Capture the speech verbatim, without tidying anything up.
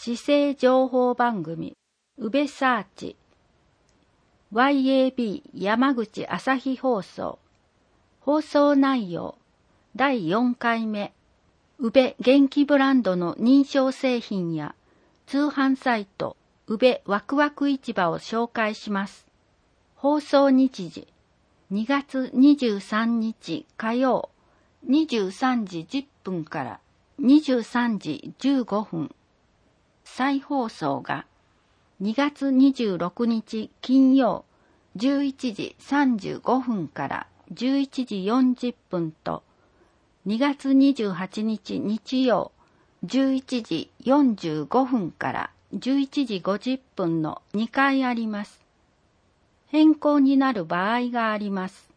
市政情報番組、宇部サーチ、ワイエービー 山口朝日放送、放送内容、だいよんかいめ、宇部元気ブランドの認証製品や通販サイト、宇部ワクワク市場を紹介します。放送日時、にがつにじゅうさんにち火曜、にじゅうさんじじゅっぷんからにじゅうさんじじゅうごふん。再放送がにがつにじゅうろくにち金曜、じゅういちじさんじゅうごふんからじゅういちじよんじゅっぷんと、にがつにじゅうはちにち日曜、じゅういちじよんじゅうごふんからじゅういちじごじゅっぷんのにかいあります。変更になる場合があります。